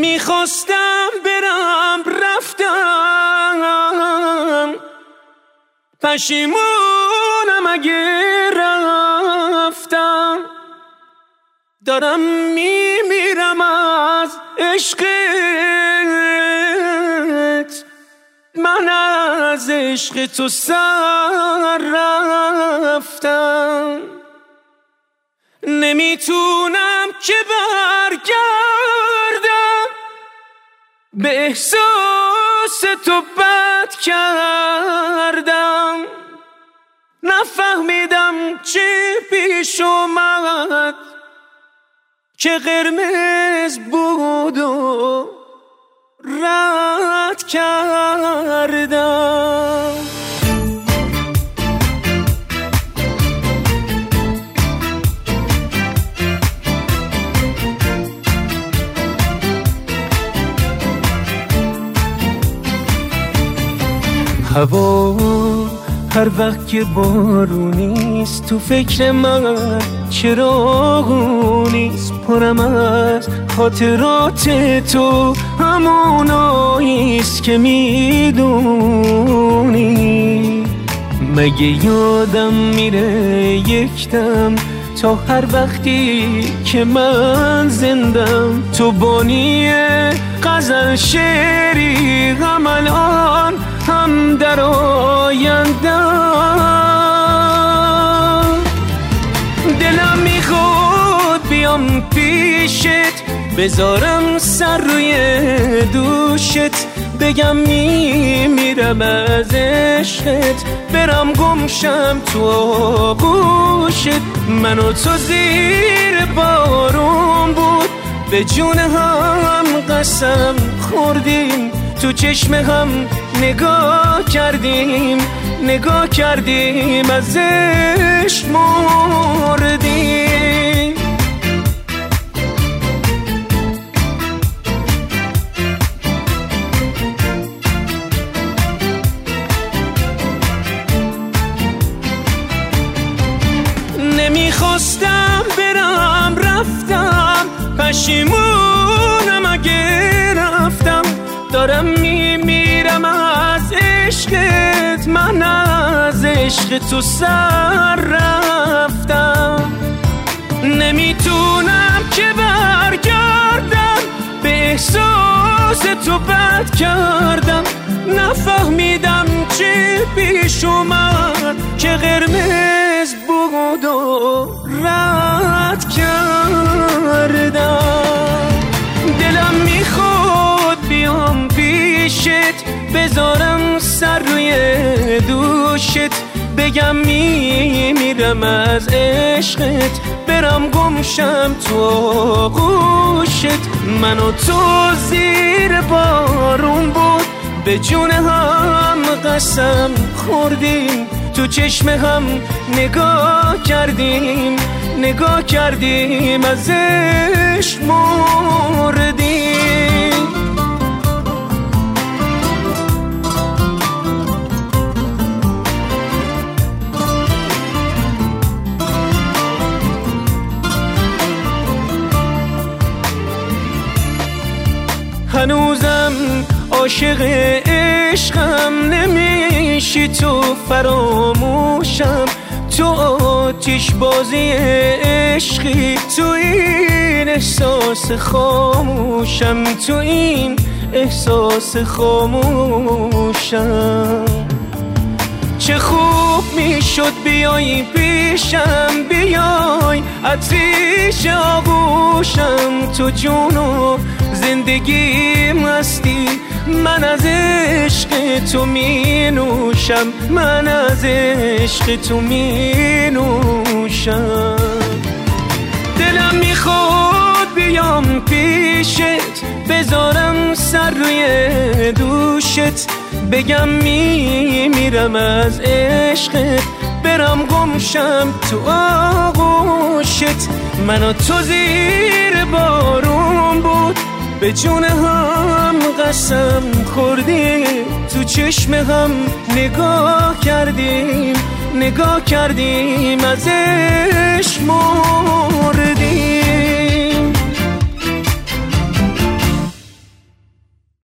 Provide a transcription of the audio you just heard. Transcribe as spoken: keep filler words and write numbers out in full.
نمیخواستم برم رفتم، پشیمونم اگه رفتم. دارم میمیرم از عشقت، من از عشق تو سر رفتم. نمیتونم که برگردم، به احساس تو بد کردم. نفهمیدم چه پیش اومد که قرمز بود و رد کردم. هوا هر وقت که بارونیست تو فکر من چراغونیست، پرم از خاطرات تو هموناییست که میدونی. مگه یادم میره یک دم تا هر وقتی که من زندم، تو بانی غزل شعری هم الان هم در آیندم. دلم میخواد بیام پیشت، بذارم سر روی دوشت، بگم میمیرم از عشقت، برم گمشم تو آغوشت. من و تو زیر بارون بود، به جون هم قسم خوردیم، تو چشم هم نگاه کردیم، نگاه کردیم از عشق مردیم. نمیخواستم برم رفتم، پشیمونم اگه رفتم. دارم میمیرم از عشقت، من از عشق تو سر رفتم. نمیتونم که برگردم، به احساس تو بد کردم. نفهمیدم چی پیش اومد که قرمز بود و رد کردم. دلم میخواد بیام پیشت، بذارم سر روی دوشت، بگم میمیرم از عشقت، برم گمشم تو آغوشت. من و تو زیر بارون بود، به جون هم قسم خوردیم، تو چشم هم نگاه کردیم، نگاه کردیم از عشق مردیم. هنوزم عاشق عشقم نمیشی، تو فراموشم، تو آتش بازی عشقی، تو این احساس خاموشم، تو این احساس خاموشم. چه خوب میشد بیای پیشم، بیای عطریش آغوشم، تو جون و زندگی مستی، من از عشق تو می نوشم، من از عشق تو می نوشم. دلم میخواد بیام پیشت، بذارم سر روی دوشت، بگم میمیرم از عشقت، برم گمشم تو آغوشت. من و تو زیر بارون بود، به جون هم قسم خوردیم، تو چشم هم نگاه کردیم، نگاه کردیم از عشق.